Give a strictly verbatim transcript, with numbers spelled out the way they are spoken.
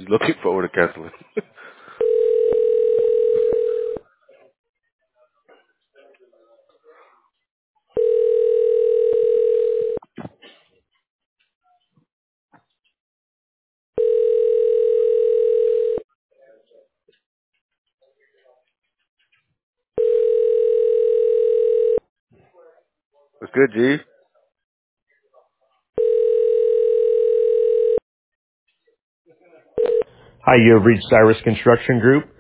He's looking forward to canceling. What's good, G? Hi, you have reached Cyrus Construction Group.